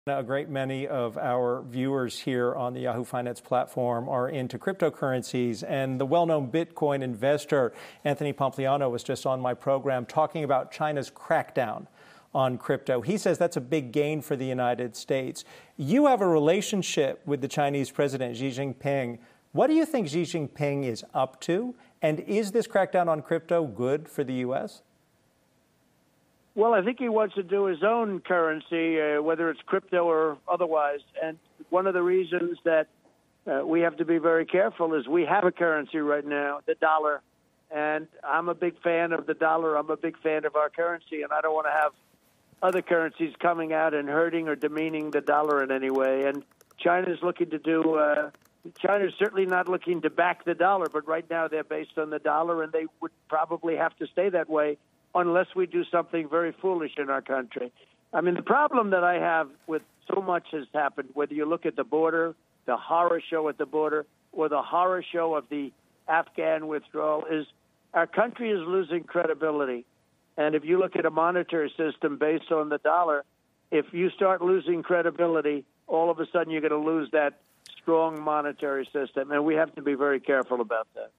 A great many of our viewers here on the Yahoo Finance platform are into cryptocurrencies, and the well-known Bitcoin investor Anthony Pompliano was just on my program talking about China's crackdown on crypto. He says that's a big gain for the United States. You have a relationship with the Chinese president, Xi Jinping. What do you think Xi Jinping is up to? And is this crackdown on crypto good for the U.S.? Well, I think he wants to do his own currency, whether it's crypto or otherwise. And one of the reasons that we have to be very careful is we have a currency right now, the dollar. And I'm a big fan of the dollar. I'm a big fan of our currency. And I don't want to have other currencies coming out and hurting or demeaning the dollar in any way. And China's looking to do China's certainly not looking to back the dollar, but right now they're based on the dollar, and they would probably have to stay that way unless we do something very foolish in our country. I mean, the problem that I have with so much has happened, whether you look at the border, the horror show at the border, or the horror show of the Afghan withdrawal, is our country is losing credibility. And if you look at a monetary system based on the dollar, if you start losing credibility, all of a sudden you're going to lose that strong monetary system. And we have to be very careful about that.